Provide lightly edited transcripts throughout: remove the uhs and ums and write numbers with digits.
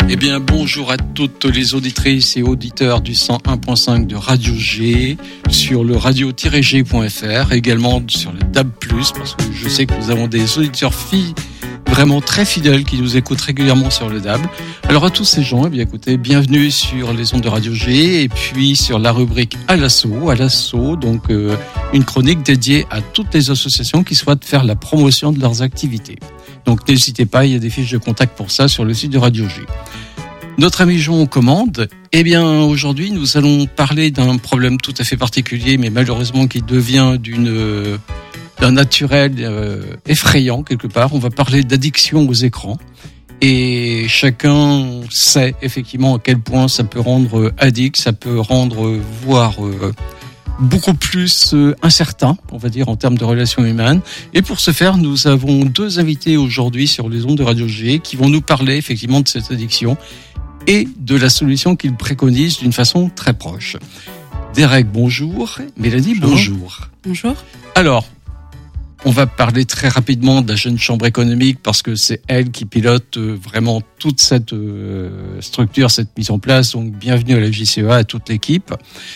Eh bien, bonjour à toutes les auditrices et auditeurs du 101.5 de Radio G, sur le radio-g.fr, également sur le DAB+, parce que je sais que nous avons des auditeurs filles vraiment très fidèles qui nous écoutent régulièrement sur le DAB. Alors à tous ces gens, eh bien écoutez, bienvenue sur les ondes de Radio G et puis sur la rubrique à l'assaut, donc une chronique dédiée à toutes les associations qui souhaitent faire la promotion de leurs activités. Donc n'hésitez pas, il y a des fiches de contact pour ça sur le site de Radio G. Notre ami Jean aux commandes, eh bien aujourd'hui nous allons parler d'un problème tout à fait particulier, mais malheureusement qui devient d'un naturel effrayant quelque part. On va parler d'addiction aux écrans. Et chacun sait effectivement à quel point ça peut rendre addict, ça peut rendre voire beaucoup plus incertain, on va dire, en termes de relations humaines. Et pour ce faire, nous avons deux invités aujourd'hui sur les ondes de Radio G qui vont nous parler effectivement de cette addiction et de la solution qu'ils préconisent d'une façon très proche. Derek, bonjour. Mélanie, bonjour. Bonjour. Alors, on va parler très rapidement de la Jeune Chambre économique parce que c'est elle qui pilote vraiment toute cette structure, cette mise en place. Donc, bienvenue à la JCEA, à toute l'équipe.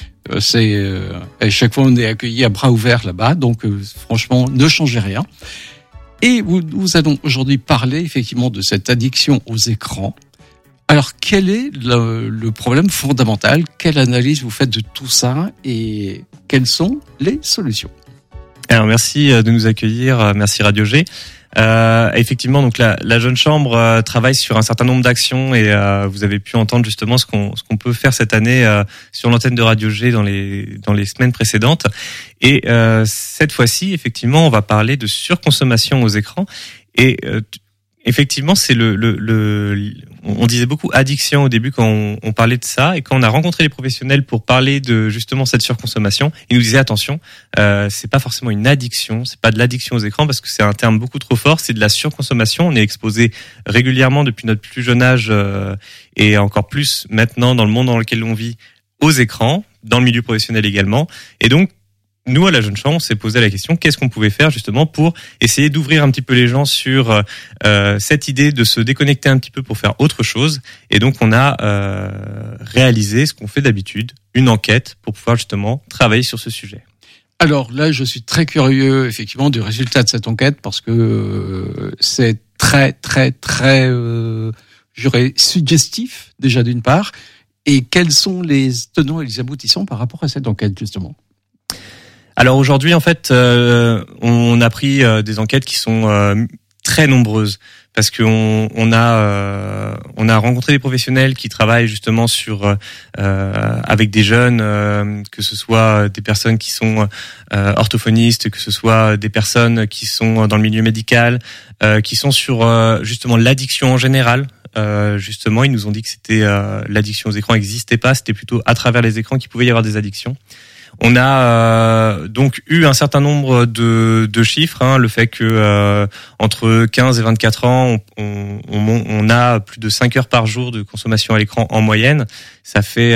À chaque fois, on est accueillis à bras ouverts là-bas. Donc, franchement, ne changez rien. Et nous allons aujourd'hui parler effectivement de cette addiction aux écrans. Alors, quel est le problème fondamental? Quelle analyse vous faites de tout ça et quelles sont les solutions? Alors merci de nous accueillir, merci Radio G. Effectivement, donc la Jeune Chambre travaille sur un certain nombre d'actions et vous avez pu entendre justement ce qu'on peut faire cette année sur l'antenne de Radio G dans les semaines précédentes. Et cette fois-ci, effectivement, on va parler de surconsommation aux écrans et effectivement, c'est on disait beaucoup addiction au début quand on parlait de ça, et quand on a rencontré les professionnels pour parler de justement cette surconsommation, ils nous disaient attention, c'est pas forcément une addiction, c'est pas de l'addiction aux écrans parce que c'est un terme beaucoup trop fort, c'est de la surconsommation. On est exposé régulièrement depuis notre plus jeune âge et encore plus maintenant dans le monde dans lequel on vit aux écrans, dans le milieu professionnel également, et donc nous, à la Jeune Chambre, on s'est posé la question qu'est-ce qu'on pouvait faire justement pour essayer d'ouvrir un petit peu les gens sur cette idée de se déconnecter un petit peu pour faire autre chose. Et donc, on a réalisé ce qu'on fait d'habitude, une enquête pour pouvoir justement travailler sur ce sujet. Alors là, je suis très curieux effectivement du résultat de cette enquête parce que c'est très, très, très, je dirais, suggestif déjà d'une part. Et quels sont les tenants et les aboutissants par rapport à cette enquête justement? Alors aujourd'hui, en fait, on a pris des enquêtes qui sont très nombreuses parce qu'on a rencontré des professionnels qui travaillent justement sur avec des jeunes, que ce soit des personnes qui sont orthophonistes, que ce soit des personnes qui sont dans le milieu médical, qui sont sur justement l'addiction en général. Justement, ils nous ont dit que c'était l'addiction aux écrans n'existait pas, c'était plutôt à travers les écrans qu'il pouvait y avoir des addictions. On a donc eu un certain nombre de chiffres, le fait que entre 15 et 24 ans, on a plus de 5 heures par jour de consommation à l'écran en moyenne. Ça fait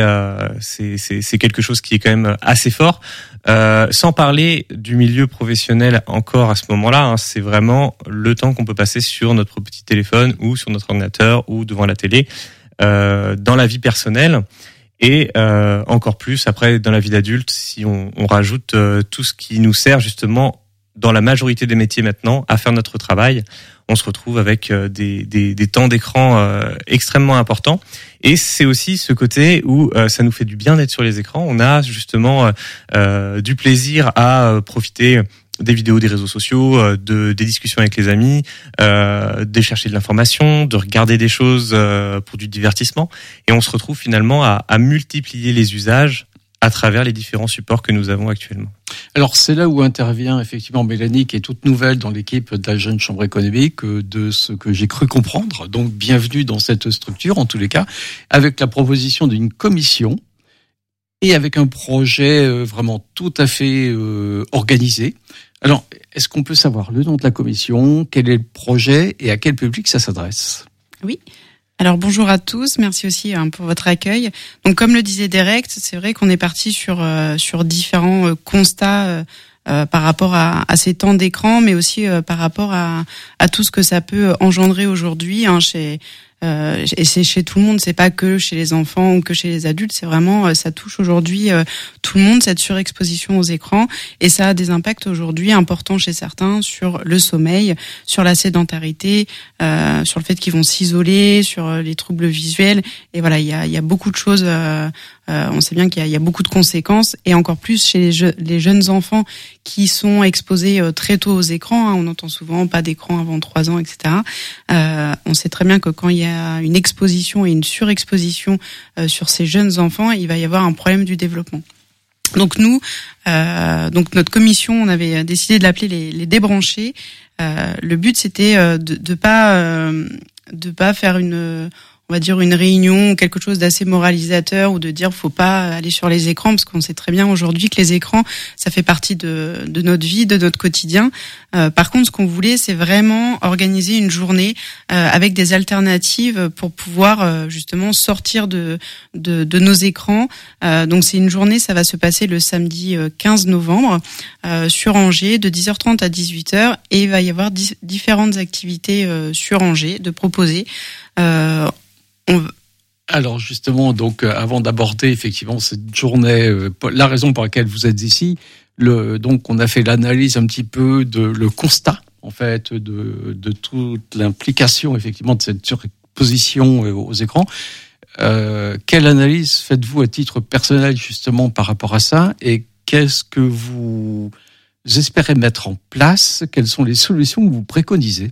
c'est quelque chose qui est quand même assez fort. Sans parler du milieu professionnel encore à ce moment-là, c'est vraiment le temps qu'on peut passer sur notre petit téléphone ou sur notre ordinateur ou devant la télé dans la vie personnelle. Et encore plus après dans la vie d'adulte, si on rajoute tout ce qui nous sert justement dans la majorité des métiers maintenant à faire notre travail, on se retrouve avec des temps d'écran extrêmement importants. Et c'est aussi ce côté où ça nous fait du bien d'être sur les écrans. On a justement du plaisir à profiter des vidéos des réseaux sociaux, des discussions avec les amis, de chercher de l'information, de regarder des choses pour du divertissement. Et on se retrouve finalement à multiplier les usages à travers les différents supports que nous avons actuellement. Alors c'est là où intervient effectivement Mélanie, qui est toute nouvelle dans l'équipe de la Jeune Chambre économique, de ce que j'ai cru comprendre. Donc bienvenue dans cette structure en tous les cas, avec la proposition d'une commission et avec un projet vraiment tout à fait organisé. Alors, est-ce qu'on peut savoir le nom de la commission, quel est le projet et à quel public ça s'adresse? Oui. Alors bonjour à tous, merci aussi pour votre accueil. Donc comme le disait Derek, c'est vrai qu'on est parti sur différents constats par rapport à ces temps d'écran, mais aussi par rapport à tout ce que ça peut engendrer aujourd'hui chez et c'est chez tout le monde, c'est pas que chez les enfants ou que chez les adultes, c'est vraiment, ça touche aujourd'hui tout le monde, cette surexposition aux écrans, et ça a des impacts aujourd'hui importants chez certains sur le sommeil, sur la sédentarité, sur le fait qu'ils vont s'isoler, sur les troubles visuels, et voilà, il y a beaucoup de choses. On sait bien qu'il y a beaucoup de conséquences, et encore plus chez les jeunes enfants qui sont exposés très tôt aux écrans. On entend souvent pas d'écran avant 3 ans, etc. On sait très bien que quand il y a une exposition et une surexposition sur ces jeunes enfants, il va y avoir un problème du développement. Donc nous, donc notre commission, on avait décidé de l'appeler les débranchés. Le but, c'était de pas faire on va dire une réunion ou quelque chose d'assez moralisateur, ou de dire faut pas aller sur les écrans, parce qu'on sait très bien aujourd'hui que les écrans, ça fait partie de notre vie, de notre quotidien. Par contre, ce qu'on voulait, c'est vraiment organiser une journée avec des alternatives pour pouvoir justement sortir de nos écrans. Donc c'est une journée, ça va se passer le samedi 15 novembre sur Angers de 10h30 à 18h, et il va y avoir différentes activités sur Angers de proposer. Alors justement, donc avant d'aborder effectivement cette journée, la raison pour laquelle vous êtes ici, donc on a fait l'analyse un petit peu le constat en fait de toute l'implication effectivement de cette surexposition aux écrans. Quelle analyse faites-vous à titre personnel justement par rapport à ça, et qu'est-ce que vous espérez mettre en place? Quelles sont les solutions que vous préconisez?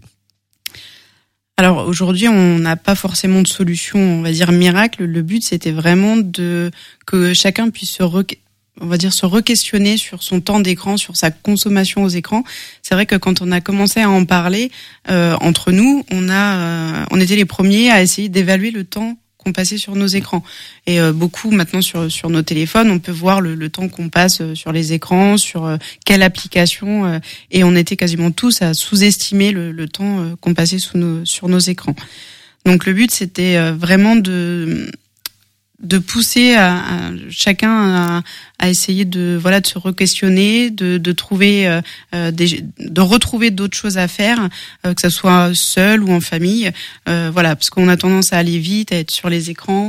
Alors aujourd'hui, on n'a pas forcément de solution, on va dire miracle. Le but, c'était vraiment que chacun puisse se re-questionner sur son temps d'écran, sur sa consommation aux écrans. C'est vrai que quand on a commencé à en parler entre nous, on était les premiers à essayer d'évaluer le temps qu'on passait sur nos écrans. Et beaucoup maintenant sur nos téléphones, on peut voir le temps qu'on passe sur les écrans, sur quelle application, et on était quasiment tous à sous-estimer le temps qu'on passait sur nos écrans. Donc le but, c'était vraiment de pousser à chacun à essayer de se re-questionner, de trouver de retrouver d'autres choses à faire, que ça soit seul ou en famille, parce qu'on a tendance à aller vite, à être sur les écrans.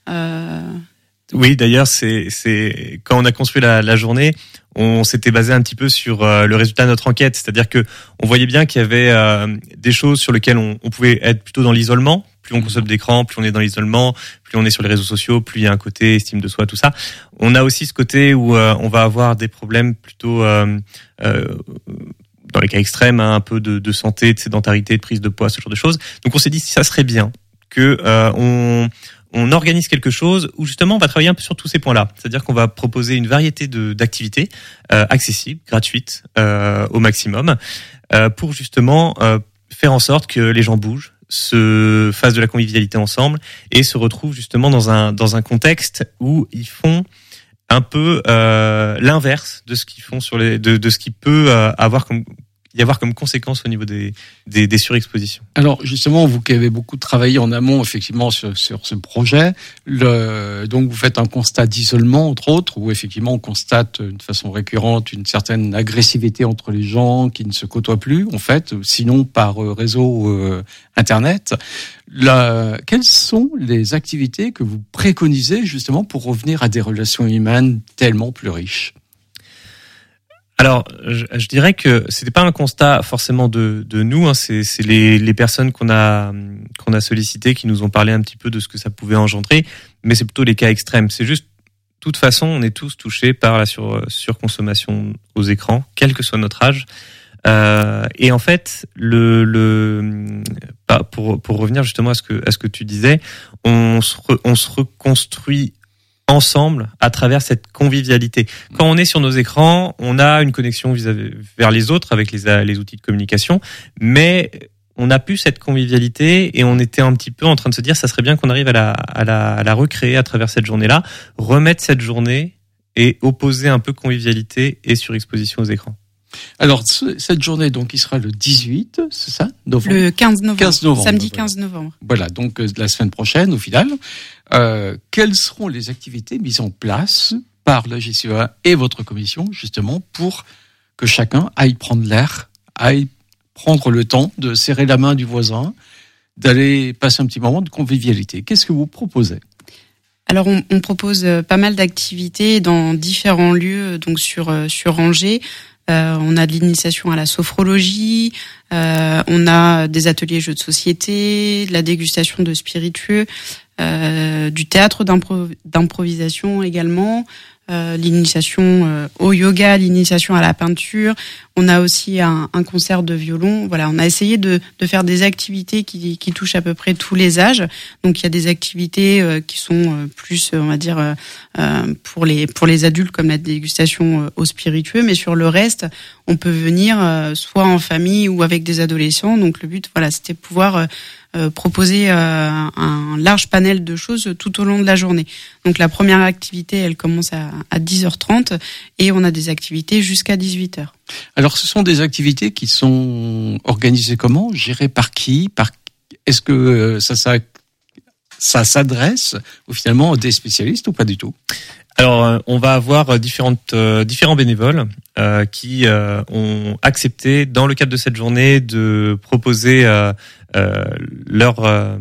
Oui, d'ailleurs, c'est quand on a construit la journée, on s'était basé un petit peu sur le résultat de notre enquête, c'est-à-dire que on voyait bien qu'il y avait des choses sur lesquelles on pouvait être plutôt dans l'isolement. Plus on consomme d'écran, plus on est dans l'isolement, plus on est sur les réseaux sociaux, plus il y a un côté estime de soi, tout ça. On a aussi ce côté où on va avoir des problèmes plutôt dans les cas extrêmes, un peu de santé, de sédentarité, de prise de poids, ce genre de choses. Donc on s'est dit ça serait bien que on organise quelque chose où justement on va travailler un peu sur tous ces points-là. C'est-à-dire qu'on va proposer une variété d'activités accessibles, gratuites au maximum, pour justement faire en sorte que les gens bougent, se fassent de la convivialité ensemble et se retrouvent justement dans un contexte où ils font un peu l'inverse de ce qu'ils font de ce qui peut y avoir comme conséquence au niveau des surexpositions. Alors justement, vous qui avez beaucoup travaillé en amont effectivement sur ce projet, donc vous faites un constat d'isolement entre autres, où effectivement on constate de façon récurrente une certaine agressivité entre les gens qui ne se côtoient plus en fait, sinon par réseau internet. Quelles sont les activités que vous préconisez justement pour revenir à des relations humaines tellement plus riches? Alors, je dirais que c'était pas un constat forcément de nous, hein, c'est les personnes qu'on a sollicitées qui nous ont parlé un petit peu de ce que ça pouvait engendrer, mais c'est plutôt les cas extrêmes. C'est juste, de toute façon, on est tous touchés par la surconsommation aux écrans, quel que soit notre âge. Et en fait, pour revenir justement à ce que tu disais, on se reconstruit ensemble à travers cette convivialité. Quand on est sur nos écrans, on a une connexion vers les autres avec les outils de communication, mais on n'a plus cette convivialité et on était un petit peu en train de se dire ça serait bien qu'on arrive à la recréer à travers cette journée-là, remettre cette journée et opposer un peu convivialité et surexposition aux écrans. Alors, cette journée, donc, qui sera le 18, c'est ça, novembre? Le 15 novembre. Samedi 15 novembre. Voilà, donc la semaine prochaine, au final. Quelles seront les activités mises en place par la GCEA et votre commission, justement, pour que chacun aille prendre l'air, aille prendre le temps de serrer la main du voisin, d'aller passer un petit moment de convivialité. Qu'est-ce que vous proposez ? Alors on propose pas mal d'activités dans différents lieux, donc sur Angers. On a de l'initiation à la sophrologie, on a des ateliers jeux de société, de la dégustation de spiritueux, du théâtre d'improvisation également, l'initiation au yoga, l'initiation à la peinture. On a aussi un concert de violon. Voilà, on a essayé de faire des activités qui touchent à peu près tous les âges. Donc il y a des activités qui sont plus, on va dire, pour les adultes comme la dégustation au spiritueux, mais sur le reste, on peut venir soit en famille ou avec des adolescents. Donc le but, voilà, c'était pouvoir proposer un large panel de choses tout au long de la journée. Donc la première activité, elle commence à 10h30 et on a des activités jusqu'à 18h. Alors ce sont des activités qui sont organisées comment ? Gérées par qui ? Est-ce que ça s'adresse finalement à des spécialistes ou pas du tout ? Alors, on va avoir différents bénévoles qui ont accepté, dans le cadre de cette journée, de proposer leur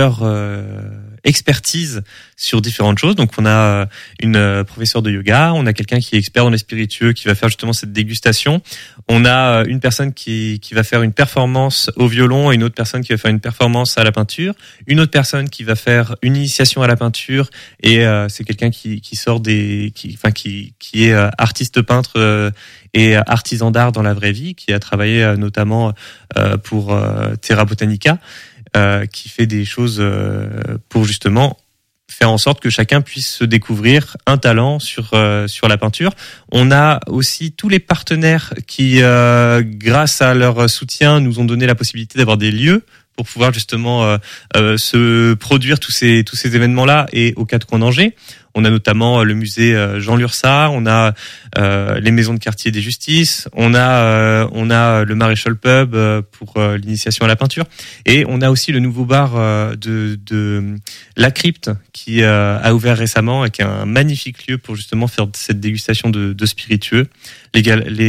expertise sur différentes choses. Donc, on a une professeure de yoga, on a quelqu'un qui est expert dans les spiritueux qui va faire justement cette dégustation. On a une personne qui va faire une performance au violon et une autre personne qui va faire une performance à la peinture. Une autre personne qui va faire une initiation à la peinture et c'est quelqu'un qui sort qui est artiste peintre et artisan d'art dans la vraie vie, qui a travaillé notamment pour Terra Botanica. Qui fait des choses pour justement faire en sorte que chacun puisse se découvrir un talent sur la peinture. On a aussi tous les partenaires qui, grâce à leur soutien, nous ont donné la possibilité d'avoir des lieux pour pouvoir justement se produire tous ces événements-là et au 4 coins d'Angers. On a notamment le musée Jean Lurçat, on a les maisons de quartier des Justices, on a le Maréchal Pub pour l'initiation à la peinture, et on a aussi le nouveau bar de La Crypte qui a ouvert récemment et qui est un magnifique lieu pour justement faire cette dégustation de spiritueux. Les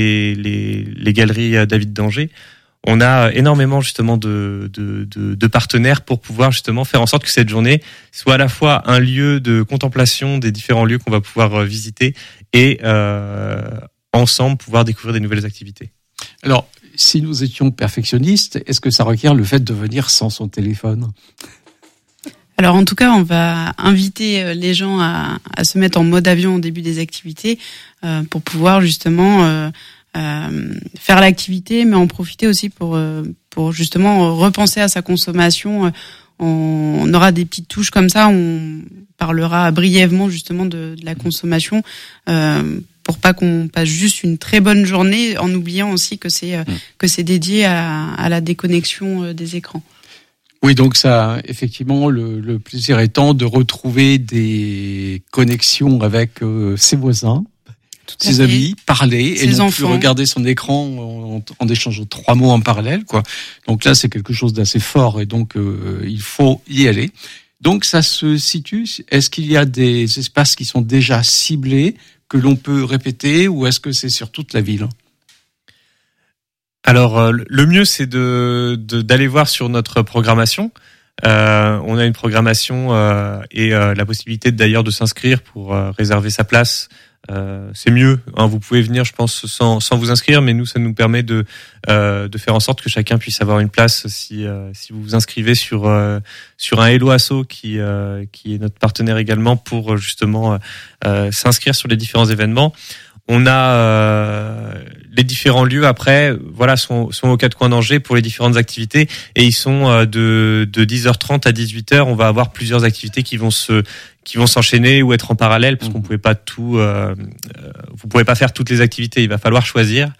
galeries David d'Angers. On a énormément justement de partenaires pour pouvoir justement faire en sorte que cette journée soit à la fois un lieu de contemplation des différents lieux qu'on va pouvoir visiter et ensemble pouvoir découvrir des nouvelles activités. Alors, si nous étions perfectionnistes, est-ce que ça requiert le fait de venir sans son téléphone ? Alors en tout cas, on va inviter les gens à se mettre en mode avion au début des activités pour pouvoir justement faire l'activité, mais en profiter aussi pour justement repenser à sa consommation. On aura des petites touches comme ça, on parlera brièvement justement de la consommation pour pas qu'on passe juste une très bonne journée en oubliant aussi que c'est dédié à la déconnexion des écrans. Oui, donc ça, effectivement, le plaisir étant de retrouver des connexions avec ses voisins, ses amis, parler et non plus regarder son écran en échangeant 3 mots en parallèle, quoi. Donc là, c'est quelque chose d'assez fort et donc il faut y aller. Donc ça se situe. Est-ce qu'il y a des espaces qui sont déjà ciblés que l'on peut répéter ou est-ce que c'est sur toute la ville ? Alors le mieux c'est d'aller voir sur notre programmation. On a une programmation et la possibilité d'ailleurs de s'inscrire pour réserver sa place. C'est mieux, hein, vous pouvez venir, je pense, sans vous inscrire, mais nous, ça nous permet de faire en sorte que chacun puisse avoir une place si vous vous inscrivez sur un Hello Asso qui est notre partenaire également pour justement s'inscrire sur les différents événements. On a les différents lieux après, voilà, sont aux 4 coins d'Angers pour les différentes activités et ils sont de 10h30 à 18h. On va avoir plusieurs activités qui vont s'enchaîner ou être en parallèle parce qu'on pouvait pas vous pouvez pas faire toutes les activités. Il va falloir choisir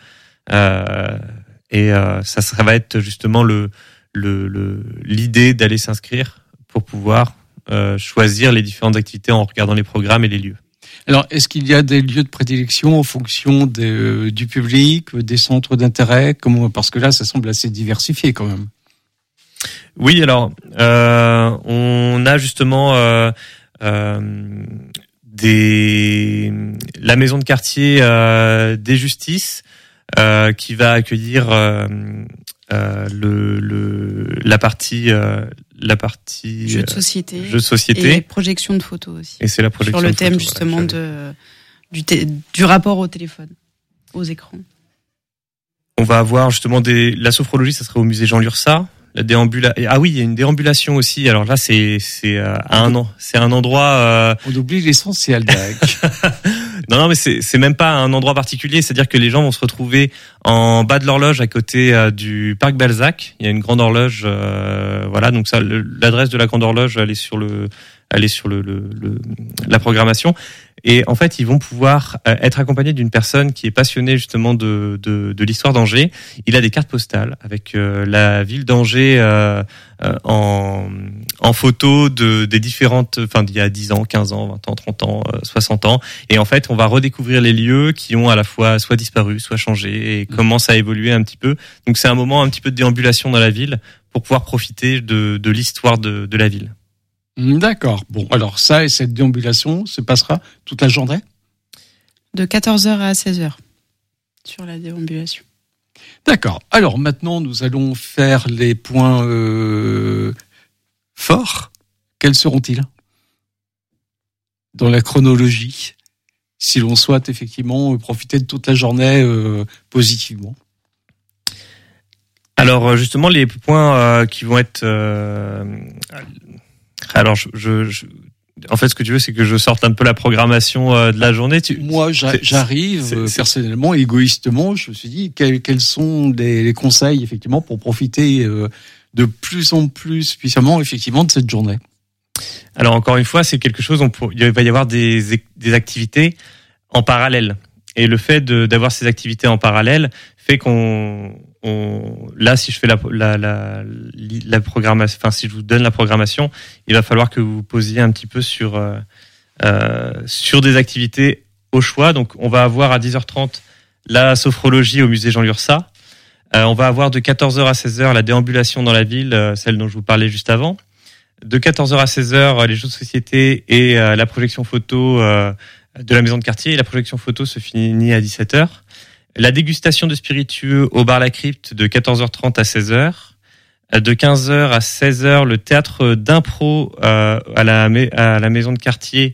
et ça va être justement l'idée d'aller s'inscrire pour pouvoir choisir les différentes activités en regardant les programmes et les lieux. Alors, est-ce qu'il y a des lieux de prédilection en fonction du public, des centres d'intérêt, parce que là, ça semble assez diversifié quand même. Oui, alors on a justement la maison de quartier des Justices qui va accueillir la partie jeux de société et projection de photos aussi. Et c'est la projection sur le de thème photos, justement du rapport au téléphone, aux écrans. On va avoir justement la sophrologie, ça serait au musée Jean Lurçat. Il y a une déambulation aussi. Alors là, c'est un endroit. On oublie l'essentiel, Derek. Non, mais c'est même pas un endroit particulier. C'est-à-dire que les gens vont se retrouver en bas de l'horloge à côté du parc Balzac. Il y a une grande horloge. Voilà, donc ça, l'adresse de la grande horloge, elle est sur la programmation. Et en fait, ils vont pouvoir être accompagnés d'une personne qui est passionnée justement de l'histoire d'Angers. Il a des cartes postales avec la ville d'Angers en photo des différentes, enfin d'il y a 10 ans, 15 ans, 20 ans, 30 ans, 60 ans. Et en fait, on va redécouvrir les lieux qui ont à la fois soit disparu, soit changé et commencent à évoluer un petit peu. Donc c'est un moment un petit peu de déambulation dans la ville pour pouvoir profiter de l'histoire de la ville. D'accord. Bon, alors ça et cette déambulation se passera toute la journée ? De 14h à 16h sur la déambulation. D'accord. Alors maintenant, nous allons faire les points forts. Quels seront-ils dans la chronologie, si l'on souhaite effectivement profiter de toute la journée positivement ? Alors justement, les points qui vont être... Alors, en fait, ce que tu veux, c'est que je sorte un peu la programmation de la journée. Moi, j'arrive personnellement, égoïstement. Je me suis dit quels sont les conseils effectivement pour profiter de plus en plus puissamment effectivement de cette journée. Alors encore une fois, c'est quelque chose. Il va y avoir des activités en parallèle, et le fait d'avoir ces activités en parallèle fait là, si je fais la programmation, enfin si je vous donne la programmation, il va falloir que vous posiez un petit peu sur des activités au choix. Donc, on va avoir à 10h30 la sophrologie au musée Jean Lurçat. On va avoir de 14h à 16h la déambulation dans la ville, celle dont je vous parlais juste avant. De 14h à 16h les jeux de société et la projection photo de la maison de quartier. Et la projection photo se finit à 17h. La dégustation de spiritueux au bar La Crypte de 14h30 à 16h. De 15h à 16h, le théâtre d'impro à la maison de quartier.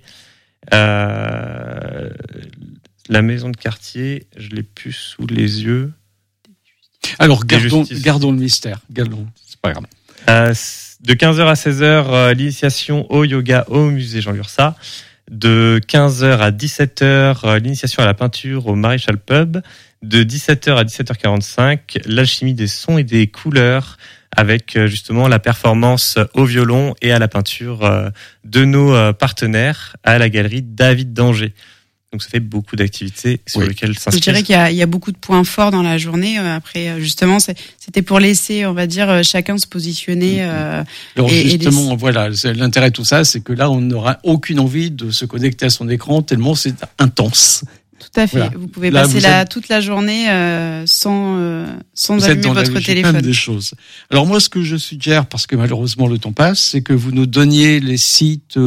La maison de quartier, je l'ai plus sous les yeux. Alors, gardons le mystère. C'est pas grave. De 15h à 16h, l'initiation au yoga au musée Jean Lurçat. De 15h à 17h, l'initiation à la peinture au Maréchal Pub. De 17h à 17h45, l'alchimie des sons et des couleurs avec justement la performance au violon et à la peinture de nos partenaires à la galerie David d'Angers. Donc ça fait beaucoup d'activités sur lesquelles s'inscrire. Je dirais qu'il y a beaucoup de points forts dans la journée. Après, justement, c'était pour laisser, on va dire, chacun se positionner. Alors justement, voilà, l'intérêt de tout ça, c'est que là, on n'aura aucune envie de se connecter à son écran tellement c'est intense. Tout à fait. Voilà. Vous pouvez passer toute la journée sans allumer votre téléphone. Des choses. Alors moi, ce que je suggère, parce que malheureusement le temps passe, c'est que vous nous donniez les sites,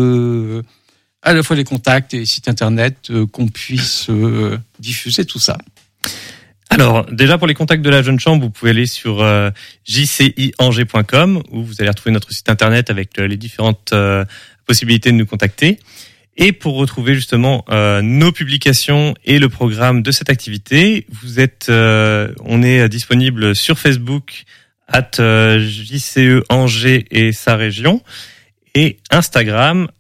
à la fois les contacts et les sites internet, qu'on puisse diffuser tout ça. Alors, déjà pour les contacts de la Jeune Chambre, vous pouvez aller sur jciangers.com où vous allez retrouver notre site internet avec les différentes possibilités de nous contacter. Et pour retrouver justement nos publications et le programme de cette activité, on est disponible sur Facebook @JCE Angers et sa région et Instagram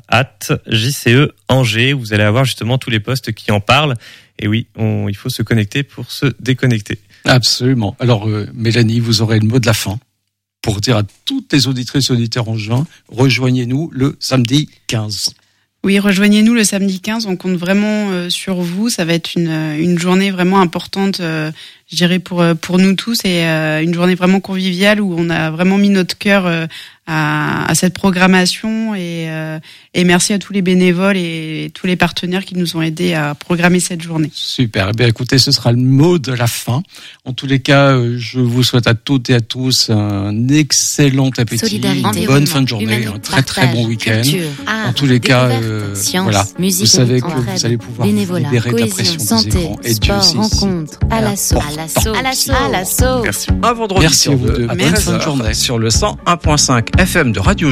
@JCE Angers. Vous allez avoir justement tous les posts qui en parlent. Et oui, il faut se connecter pour se déconnecter. Absolument. Alors Mélanie, vous aurez le mot de la fin pour dire à toutes les auditrices et auditeurs en juin, rejoignez-nous le samedi 15. Oui, rejoignez-nous le samedi 15. On compte vraiment sur vous. Ça va être une journée vraiment importante, je dirais, pour nous tous, et une journée vraiment conviviale où on a vraiment mis notre cœur à cette programmation, et merci à tous les bénévoles et tous les partenaires qui nous ont aidés à programmer cette journée. Super. Eh bien, écoutez, ce sera le mot de la fin. En tous les cas, je vous souhaite à toutes et à tous un excellent appétit, une bonne fin de journée, un très très bon week-end. En tous les cas, science, voilà, musique, vous savez que vous allez pouvoir vous libérer de la pression des écrans. Et Dieu sait rencontre, à la sauce, l'assaut. Merci. Un vendredi Merci sur à vous deux deux. à Bonne 13h fin de journée. sur le 101.5 FM de Radio